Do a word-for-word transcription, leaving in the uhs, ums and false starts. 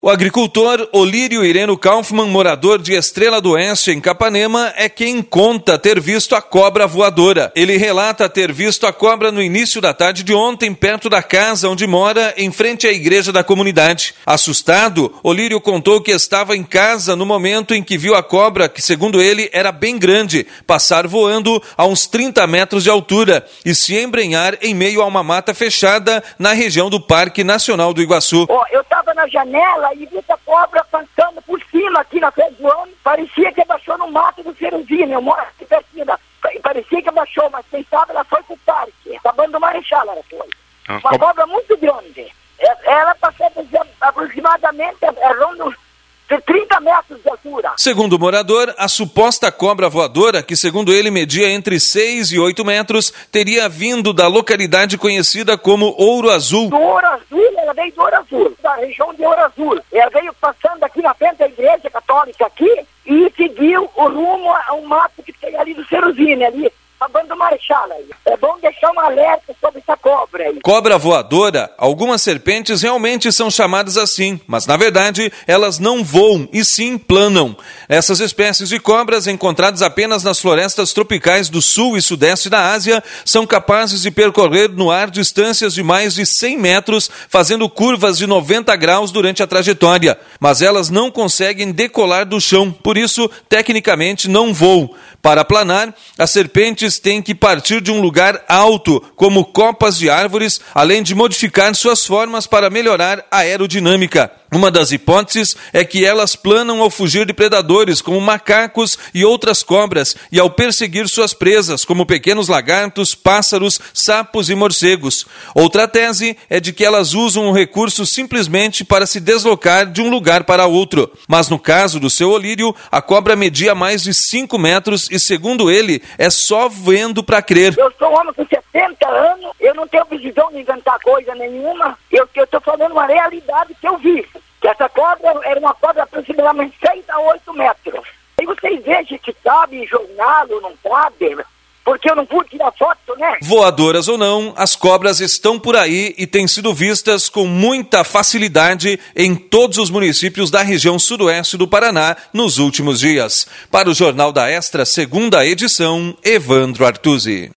O agricultor Olírio Ireno Kaufmann, morador de Estrela do Oeste, em Capanema, é quem conta ter visto a cobra voadora. Ele relata ter visto a cobra no início da tarde de ontem, perto da casa onde mora, em frente à igreja da comunidade. Assustado, Olírio contou que estava em casa no momento em que viu a cobra, que segundo ele era bem grande, passar voando a uns trinta metros de altura e se embrenhar em meio a uma mata fechada na região do Parque Nacional do Iguaçu. Oh, eu estava na janela e vi essa cobra passando por cima aqui na frente do ano. Parecia que abaixou no mato do Ceruzino. Eu moro aqui pertinho da... Parecia que abaixou, mas quem sabe ela foi pro parque. Acabando do Marechal ela foi. Ah, Uma como... cobra muito grande. Ela passou aproximadamente rondo de trinta metros de altura. Segundo o morador, a suposta cobra voadora, que segundo ele media entre seis e oito metros, teria vindo da localidade conhecida como Ouro Azul. Do Ouro Azul, ela veio do Ouro Azul, da região de Ouro Azul. Ela veio passando aqui na frente da igreja católica aqui e seguiu o rumo a um mato que tem ali do Ceruzino, ali. A banda Marechal aí. É bom deixar um alerta sobre essa cobra aí. Cobra voadora, algumas serpentes realmente são chamadas assim, mas na verdade elas não voam e sim planam. Essas espécies de cobras, encontradas apenas nas florestas tropicais do sul e sudeste da Ásia, são capazes de percorrer no ar distâncias de mais de cem metros, fazendo curvas de noventa graus durante a trajetória. Mas elas não conseguem decolar do chão, por isso, tecnicamente, não voam. Para planar, as serpentes têm que partir de um lugar alto, como copas de árvores, além de modificar suas formas para melhorar a aerodinâmica. Uma das hipóteses é que elas planam ao fugir de predadores, como macacos e outras cobras, e ao perseguir suas presas, como pequenos lagartos, pássaros, sapos e morcegos. Outra tese é de que elas usam o recurso simplesmente para se deslocar de um lugar para outro. Mas no caso do seu Olírio, a cobra media mais de cinco metros e, segundo ele, é só vendo para crer. Eu sou um homem com setenta anos, eu não tenho precisão de inventar coisa nenhuma, eu estou falando uma realidade que eu vi. Que essa cobra era uma cobra aproximadamente seis a oito metros. E vocês vejam que cabe em jornal ou não cabe, porque eu não pude tirar foto, né? Voadoras ou não, as cobras estão por aí e têm sido vistas com muita facilidade em todos os municípios da região sudoeste do Paraná nos últimos dias. Para o Jornal da Extra, segunda edição, Evandro Artuzzi.